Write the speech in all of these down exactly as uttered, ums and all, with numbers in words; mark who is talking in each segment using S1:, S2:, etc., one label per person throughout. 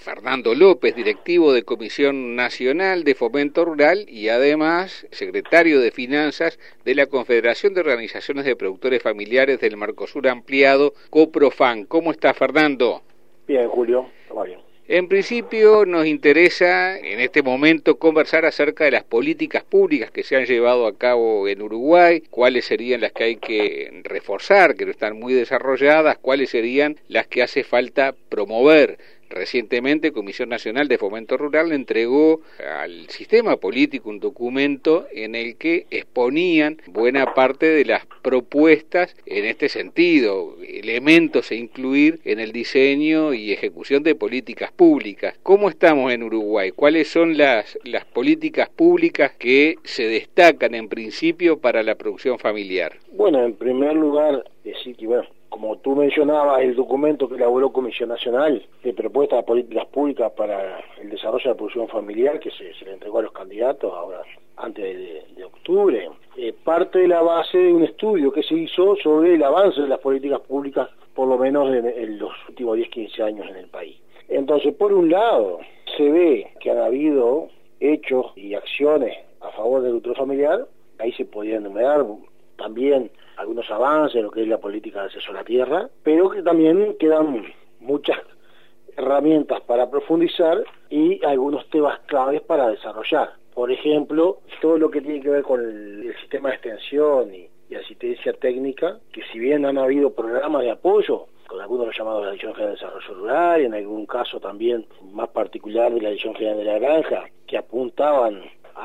S1: Fernando López, directivo de Comisión Nacional de Fomento Rural y además secretario de Finanzas de la Confederación de Organizaciones de Productores Familiares del Mercosur Ampliado, COPROFAN. ¿Cómo está, Fernando?
S2: Bien, Julio, va bien.
S1: En principio nos interesa en este momento conversar acerca de las políticas públicas que se han llevado a cabo en Uruguay, cuáles serían las que hay que reforzar, que no están muy desarrolladas, cuáles serían las que hace falta promover. Recientemente, Comisión Nacional de Fomento Rural le entregó al sistema político un documento en el que exponían buena parte de las propuestas en este sentido, elementos a incluir en el diseño y ejecución de políticas públicas. ¿Cómo estamos en Uruguay? ¿Cuáles son las, las políticas públicas que se destacan en principio para la producción familiar?
S2: Bueno, en primer lugar, decir que, bueno, como tú mencionabas, el documento que elaboró Comisión Nacional de Propuestas de Políticas Públicas para el Desarrollo de la Producción Familiar, que se, se le entregó a los candidatos ahora antes de, de octubre, eh, parte de la base de un estudio que se hizo sobre el avance de las políticas públicas, por lo menos en, en los últimos diez a quince años en el país. Entonces, por un lado, se ve que han habido hechos y acciones a favor del productor familiar, ahí se podía enumerar también algunos avances en lo que es la política de acceso a la tierra, pero que también quedan muchas herramientas para profundizar y algunos temas claves para desarrollar. Por ejemplo, todo lo que tiene que ver con el, el sistema de extensión y, y asistencia técnica, que si bien han habido programas de apoyo, con algunos los llamados de la Dirección General de Desarrollo Rural, y en algún caso también más particular de la Dirección General de la Granja, que apuntaban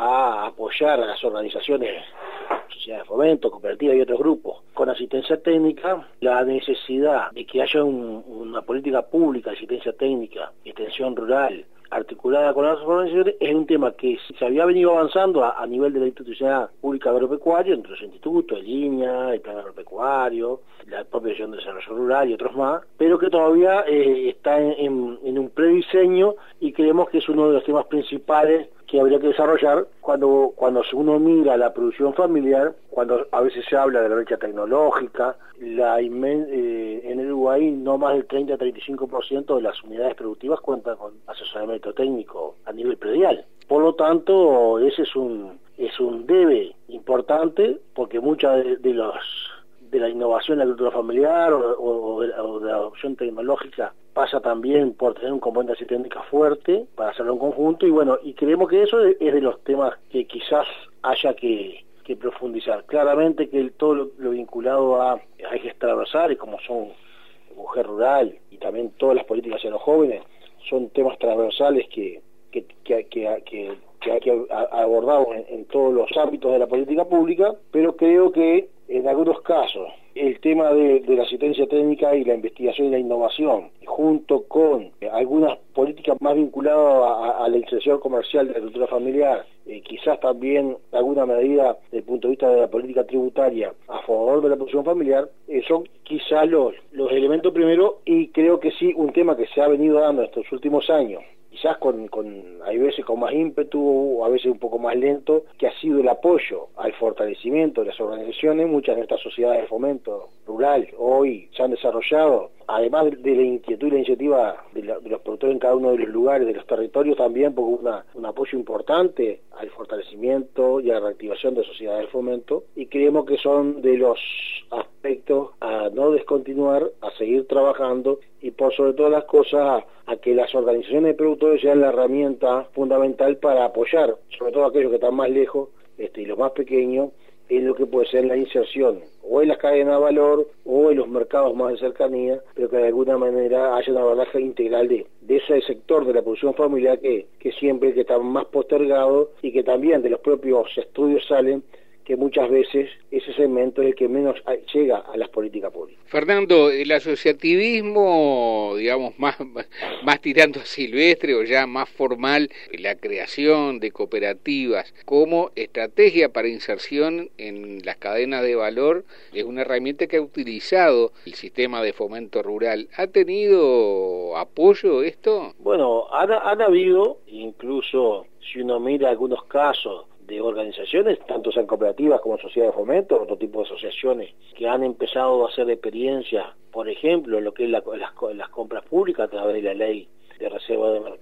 S2: a apoyar a las organizaciones, sociedades de fomento, cooperativas y otros grupos con asistencia técnica, la necesidad de que haya un, una política pública de asistencia técnica, extensión rural, articulada con las organizaciones, es un tema que se había venido avanzando a, a nivel de la institucionalidad pública agropecuaria, entre los institutos, el INEA, el Plan Agropecuario, la propia Dirección de Desarrollo Rural y otros más, pero que todavía eh, está en, en, en un prediseño y creemos que es uno de los temas principales que habría que desarrollar cuando cuando uno mira la producción familiar, cuando a veces se habla de la brecha tecnológica, la inmen eh, en Uruguay no más del treinta a treinta y cinco por ciento de las unidades productivas cuentan con asesoramiento técnico a nivel predial. Por lo tanto, ese es un es un debe importante, porque muchas de, de los de la innovación de la agricultura familiar o, o, o, de, o de la adopción tecnológica pasa también por tener un componente asistencia fuerte para hacerlo en conjunto, y bueno, y creemos que eso es de los temas que quizás haya que, que profundizar. Claramente que el, todo lo, lo vinculado a, a ejes transversales como son mujer rural y también todas las políticas hacia los jóvenes son temas transversales que, que, que, que, que, que hay que abordar en, en todos los ámbitos de la política pública, pero creo que en algunos casos el tema de, de la asistencia técnica y la investigación y la innovación, junto con algunas políticas más vinculadas a, a la inserción comercial de la agricultura familiar, eh, quizás también alguna medida desde el punto de vista de la política tributaria a favor de la producción familiar, eh, son quizás los, los elementos primeros, y creo que sí, un tema que se ha venido dando estos últimos años, quizás con, con hay veces con más ímpetu o a veces un poco más lento, que ha sido el apoyo al fortalecimiento de las organizaciones. Muchas de estas sociedades de fomento rural hoy se han desarrollado, además de la inquietud y la iniciativa de, la, de los productores en cada uno de los lugares, de los territorios también, porque una, un apoyo importante al fortalecimiento y a la reactivación de sociedades de fomento, y creemos que son de los aspectos a no descontinuar, a seguir trabajando, y por sobre todas las cosas a que las organizaciones de productores sean la herramienta fundamental para apoyar, sobre todo aquellos que están más lejos este, y los más pequeños, en lo que puede ser la inserción, o en las cadenas de valor, o en los mercados más de cercanía, pero que de alguna manera haya una abordaje integral de, de ese sector de la producción familiar que, que siempre que está más postergado, y que también de los propios estudios salen que muchas veces ese segmento es el que menos llega a las políticas públicas.
S1: Fernando, el asociativismo, digamos, más, más tirando a silvestre o ya más formal, la creación de cooperativas como estrategia para inserción en las cadenas de valor, es una herramienta que ha utilizado el sistema de fomento rural. ¿Ha tenido apoyo esto?
S2: Bueno, han, han habido, incluso si uno mira algunos casos de organizaciones, tanto sean cooperativas como sociedades de fomento, otro tipo de asociaciones, que han empezado a hacer experiencias, por ejemplo, en lo que es la, las, las compras públicas a través de la ley de reserva de,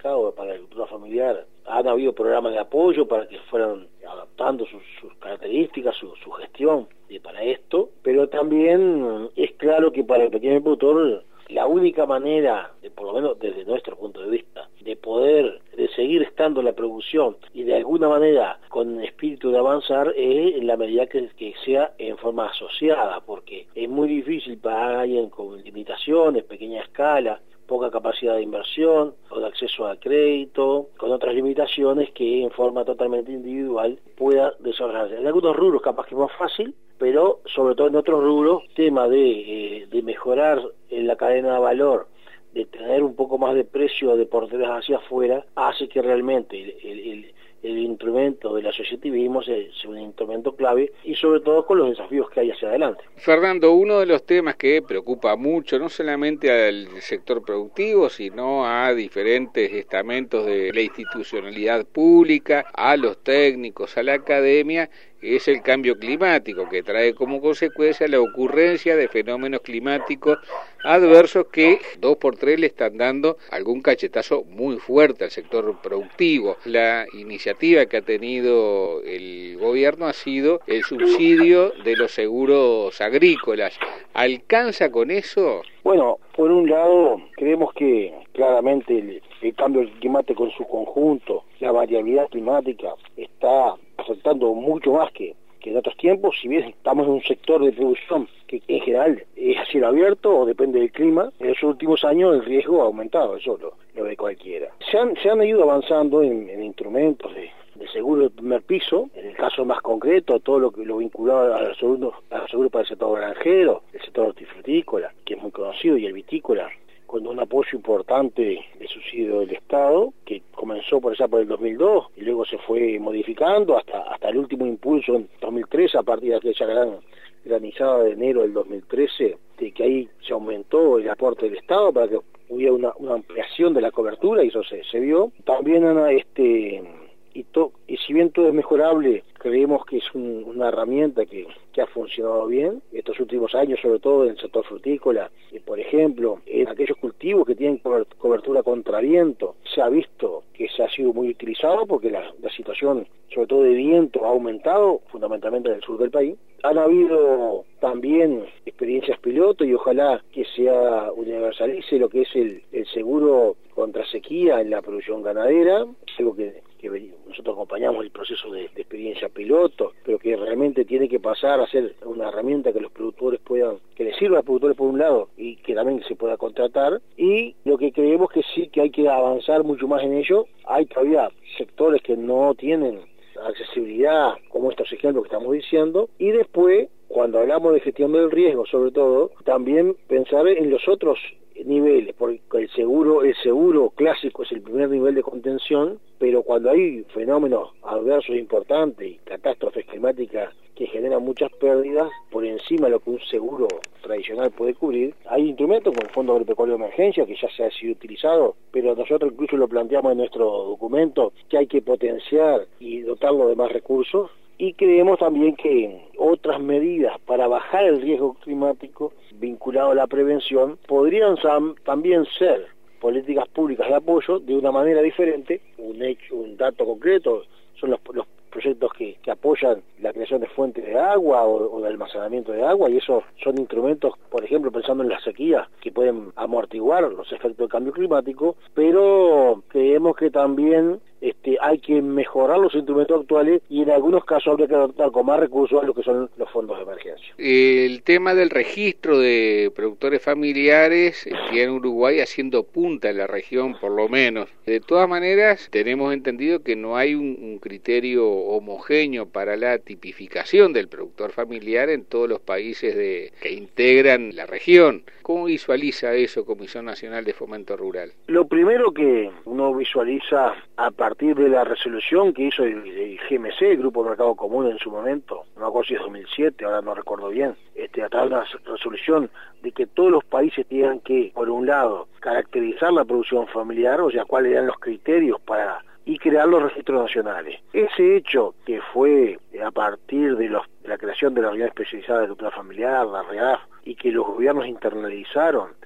S2: Estado para la agricultura familiar, han habido programas de apoyo para que fueran adaptando sus, sus características, su, su gestión de, para esto, pero también es claro que para el pequeño productor la única manera, de, por lo menos desde nuestro punto de vista, de poder de seguir estando en la producción y de alguna manera con espíritu de avanzar es en la medida que, que sea en forma asociada, porque es muy difícil para alguien con limitaciones, pequeña escala, poca capacidad de inversión, o de acceso a crédito, con otras limitaciones que en forma totalmente individual pueda desarrollarse. En algunos rubros capaz que es más fácil, pero sobre todo en otros rubros, tema de, eh, de mejorar en la cadena de valor, de tener un poco más de precio de porteras hacia afuera, hace que realmente el, el, el, el instrumento del asociativismo sea, sea un instrumento clave, y sobre todo con los desafíos que hay hacia adelante.
S1: Fernando, uno de los temas que preocupa mucho, no solamente al sector productivo, sino a diferentes estamentos de la institucionalidad pública, a los técnicos, a la academia, es el cambio climático, que trae como consecuencia la ocurrencia de fenómenos climáticos adversos que dos por tres le están dando algún cachetazo muy fuerte al sector productivo. La iniciativa que ha tenido el gobierno ha sido el subsidio de los seguros agrícolas. ¿Alcanza con eso?
S2: Bueno, por un lado, creemos que claramente el, el cambio climático en su conjunto, la variabilidad climática, está afectando mucho más que, que en otros tiempos. Si bien estamos en un sector de producción que en general es a cielo abierto o depende del clima, en los últimos años el riesgo ha aumentado, eso lo, lo ve cualquiera. Se han, se han ido avanzando en, en instrumentos de, de seguro de primer piso, en el caso más concreto, todo lo que lo vinculado al seguro, al seguro para el sector granjero, el sector hortifrutícola, que es muy conocido, y el vitícola, con un apoyo importante de subsidio del Estado, que comenzó por allá por el dos mil dos y luego se fue modificando hasta hasta el último impulso en dos mil trece, a partir de aquella gran granizada de enero del dos mil trece, de que ahí se aumentó el aporte del Estado para que hubiera una, una ampliación de la cobertura, y eso se, se vio. También este y, to, y si bien todo es mejorable, creemos que es un, una herramienta que, que ha funcionado bien estos últimos años, sobre todo en el sector frutícola, y por ejemplo, en aquellos cultivos que tienen cobertura contra viento, se ha visto que se ha sido muy utilizado porque la, la situación, sobre todo de viento, ha aumentado, fundamentalmente en el sur del país. Han habido también experiencias piloto, y ojalá que sea universalice lo que es el, el seguro contra sequía en la producción ganadera, algo que, que nosotros acompañamos el proceso de, de experiencia piloto, pero que realmente tiene que pasar a ser una herramienta que los productores puedan, que les sirva a los productores por un lado, y que también se pueda contratar. Y lo que creemos que sí que hay que avanzar mucho más en ello. Hay todavía sectores que no tienen accesibilidad, como estos ejemplos que estamos diciendo, y después, cuando hablamos de gestión del riesgo, sobre todo, también pensar en los otros niveles, porque el seguro, el seguro clásico es el primer nivel de contención, pero cuando hay fenómenos adversos importantes y catástrofes climáticas que generan muchas pérdidas por encima de lo que un seguro tradicional puede cubrir, hay instrumentos como el Fondo Agropecuario de Emergencia, que ya se ha sido utilizado, pero nosotros incluso lo planteamos en nuestro documento, que hay que potenciar y dotarlo de más recursos. Y creemos también que otras medidas para bajar el riesgo climático vinculado a la prevención podrían también ser políticas públicas de apoyo de una manera diferente. Un hecho, un dato concreto son los, los proyectos que, que apoyan la creación de fuentes de agua o, o de almacenamiento de agua, y esos son instrumentos, por ejemplo, pensando en la sequía, que pueden amortiguar los efectos del cambio climático, pero creemos que también este, hay que mejorar los instrumentos actuales, y en algunos casos habría que adoptar con más recursos a lo que son los fondos de emergencia.
S1: El tema del registro de productores familiares aquí en Uruguay haciendo punta en la región, por lo menos. De todas maneras, tenemos entendido que no hay un, un criterio homogéneo para la tipificación del productor familiar en todos los países de, que integran la región. ¿Cómo visualiza eso Comisión Nacional de Fomento Rural?
S2: Lo primero que uno visualiza a partir de la resolución que hizo el, el G M C, el Grupo de Mercado Común, en su momento, no me acuerdo si es dos mil siete, ahora no recuerdo bien, este, a través de una resolución de que todos los países tengan que, por un lado, caracterizar la producción familiar, o sea, cuáles eran los criterios para y crear los registros nacionales. Ese hecho, que fue a partir de, los, de la creación de la Reunión Especializada de Agricultura Familiar, la R E A F, y que los gobiernos internalizaron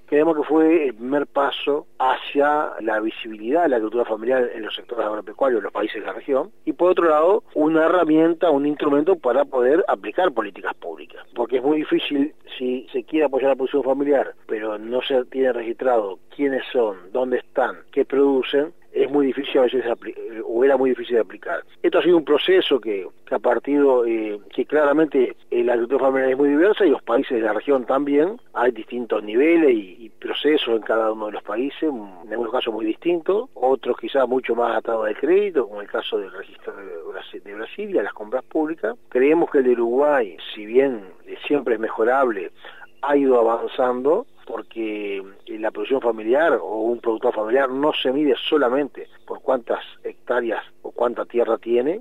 S2: creemos que fue el primer paso hacia la visibilidad de la agricultura familiar en los sectores agropecuarios de los países de la región, y por otro lado, una herramienta, un instrumento para poder aplicar políticas públicas, porque es muy difícil, si se quiere apoyar la producción familiar, pero no se tiene registrado quiénes son, dónde están, qué producen, es muy difícil a veces, o era muy difícil de aplicar. Esto ha sido un proceso que, que ha partido, eh, que claramente eh, la agricultura familiar es muy diversa y los países de la región también, hay distintos niveles y, y procesos en cada uno de los países, en algunos casos muy distintos, otros quizás mucho más atados al crédito, como el caso del registro de Brasil y a las compras públicas. Creemos que el de Uruguay, si bien siempre es mejorable, ha ido avanzando, porque la producción familiar o un productor familiar no se mide solamente por cuántas hectáreas o cuánta tierra tiene,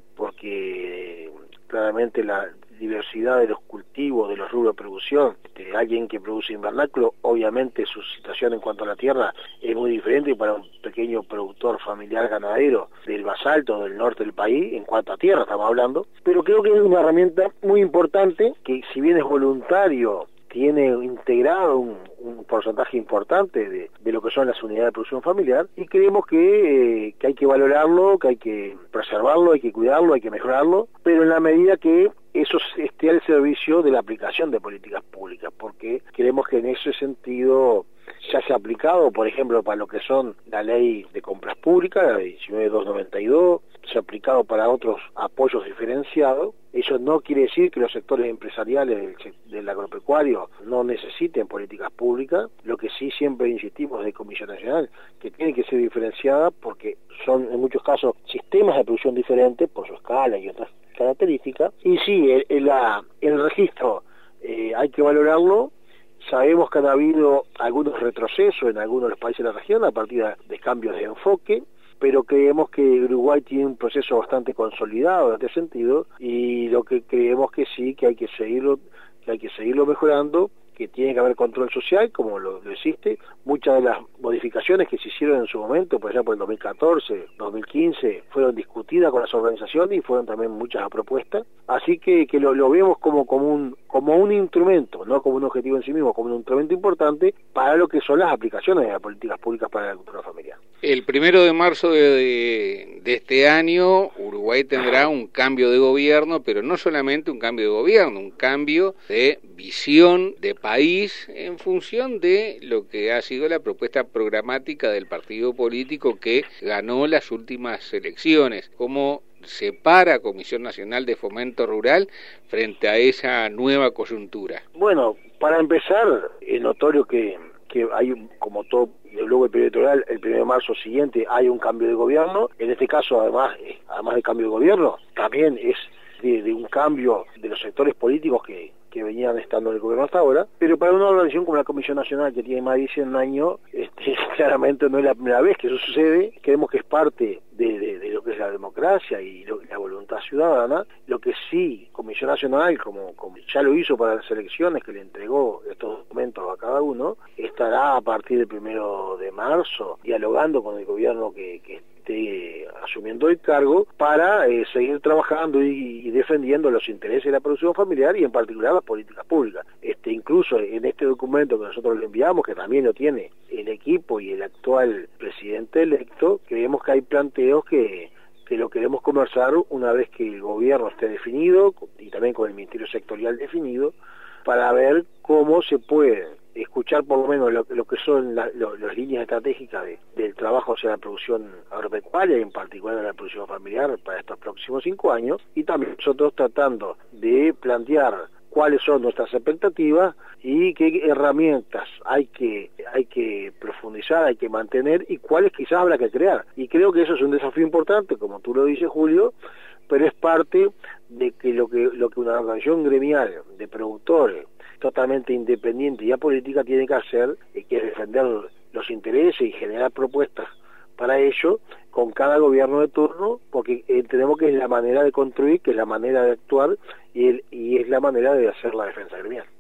S2: porque claramente la diversidad de los cultivos, de los rubros de producción, de alguien que produce invernáculo, obviamente su situación en cuanto a la tierra es muy diferente para un pequeño productor familiar ganadero del basalto del norte del país, en cuanto a tierra estamos hablando, pero creo que es una herramienta muy importante que, si bien es voluntario, tiene integrado un, un porcentaje importante de, de lo que son las unidades de producción familiar, y creemos que, eh, que hay que valorarlo, que hay que preservarlo, hay que cuidarlo, hay que mejorarlo, pero en la medida que eso esté al servicio de la aplicación de políticas públicas, porque creemos que en ese sentido ya se ha aplicado, por ejemplo, para lo que son la ley de compras públicas, la diecinueve mil doscientos noventa y dos, se ha aplicado para otros apoyos diferenciados. Eso no quiere decir que los sectores empresariales del, del agropecuario no necesiten políticas públicas, lo que sí siempre insistimos desde Comisión Nacional, que tiene que ser diferenciada porque son en muchos casos sistemas de producción diferentes por su escala y otras características, y sí, el, el, la, el registro eh, hay que valorarlo. Sabemos que han habido algunos retrocesos en algunos de los países de la región a partir de cambios de enfoque, pero creemos que Uruguay tiene un proceso bastante consolidado en este sentido, y lo que creemos que sí, que hay que seguirlo, que hay que seguirlo mejorando, que tiene que haber control social, como lo, lo existe. Muchas de las modificaciones que se hicieron en su momento, por ejemplo en dos mil catorce, dos mil quince, fueron discutidas con las organizaciones y fueron también muchas propuestas. Así que, que lo, lo vemos como, como, un, como un instrumento, no como un objetivo en sí mismo, como un instrumento importante para lo que son las aplicaciones de las políticas públicas para la agricultura familiar.
S1: El primero de marzo de, de, de este año, Uruguay tendrá un cambio de gobierno, pero no solamente un cambio de gobierno, un cambio de visión de país en función de lo que ha sido la propuesta programática del partido político que ganó las últimas elecciones. ¿Cómo se para Comisión Nacional de Fomento Rural frente a esa nueva coyuntura?
S2: Bueno, para empezar, es notorio que, que hay, como todo, luego el periodo electoral, el primero de marzo siguiente, hay un cambio de gobierno. En este caso, además, además del cambio de gobierno, también es de, de un cambio de los sectores políticos que que venían estando en el gobierno hasta ahora, pero para una organización como la Comisión Nacional, que tiene más de cien años, este, claramente no es la primera vez que eso sucede. Creemos que es parte de, de, de lo que es la democracia y lo, la voluntad ciudadana. Lo que sí, Comisión Nacional, como, como ya lo hizo para las elecciones, que le entregó estos documentos a cada uno, estará a partir del primero de marzo dialogando con el gobierno que, que esté asumiendo el cargo para eh, seguir trabajando y, y defendiendo los intereses de la producción familiar y en particular las políticas públicas. Este, incluso en este documento que nosotros le enviamos, que también lo tiene el equipo y el actual presidente electo, creemos que hay planteos que que lo queremos conversar una vez que el gobierno esté definido y también con el Ministerio Sectorial definido, para ver cómo se puede escuchar por lo menos lo, lo que son la, lo, las líneas estratégicas de, del trabajo hacia la producción agropecuaria y en particular la producción familiar para estos próximos cinco años, y también nosotros tratando de plantear cuáles son nuestras expectativas y qué herramientas hay que hay que profundizar, hay que mantener y cuáles quizás habrá que crear. Y creo que eso es un desafío importante, como tú lo dices, Julio, pero es parte de que lo que lo que una organización gremial de productores totalmente independiente y apolítica tiene que hacer, eh, que es defender los intereses y generar propuestas para ello con cada gobierno de turno, porque entendemos que es la manera de construir, que es la manera de actuar y, el, y es la manera de hacer la defensa gremial.